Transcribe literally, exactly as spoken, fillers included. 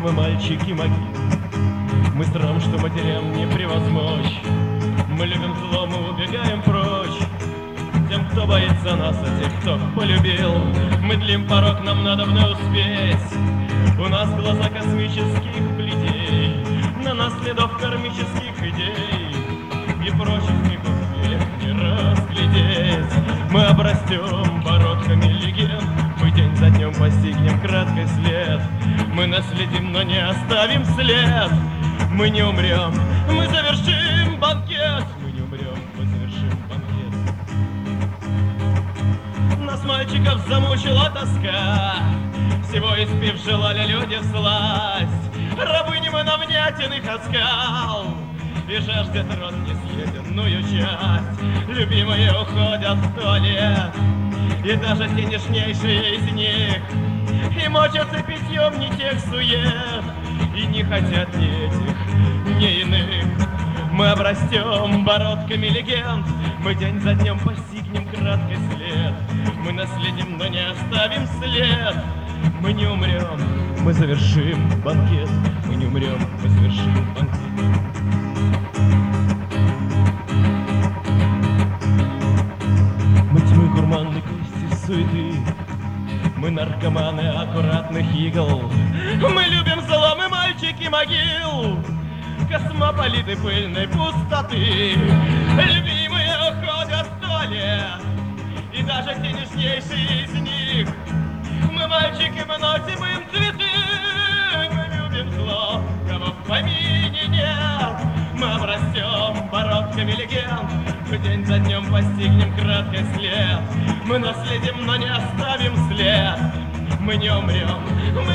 мы мальчики могил. Мы страм, что матерям не превозмочь. Мы любим зло, мы убегаем прочь. Тем, кто боится нас, а тех, кто полюбил. Мы длим порог, нам надо вновь успеть. У нас глаза космических плетей, на нас следов кармических идей, и прочих них успех не разглядеть. Мы обрастем бородками легенд, мы день за днем постигнем краткий след. Мы наследим, но не оставим след. Мы не умрем, мы завершим банкет. Мы не умрем, мы завершим банкет. Нас, мальчиков, замучила тоска, всего испив желали люди сласть. Рабыни мы на внятиных оскал, и жаждет рот несъеденную часть. Любимые уходят в туалет, и даже те нежнейшие из них, и мочатся питьем не тех сует, и не хотят ни этих, ни иных. Мы обрастем бородками легенд, мы день за днем постигнем краткий след. Мы наследим, но не оставим след. Мы не умрем, мы завершим банкет. Мы не умрем, мы завершим банкет. Мы тьмы гурманной кости суеты, мы наркоманы аккуратных игл. Мы любим зло, мы мальчики могил, космополиты пыльной пустоты. Любимые уходят в туалет, и даже те нежнейшие из них. Мы мальчики, мы носим им цветы. Мы любим зло, кого в помине нет. Мы обрастем бородками легенд, мы день за днем постигнем краткий след. Мы наследим, но не оставим след. Мы не умрем,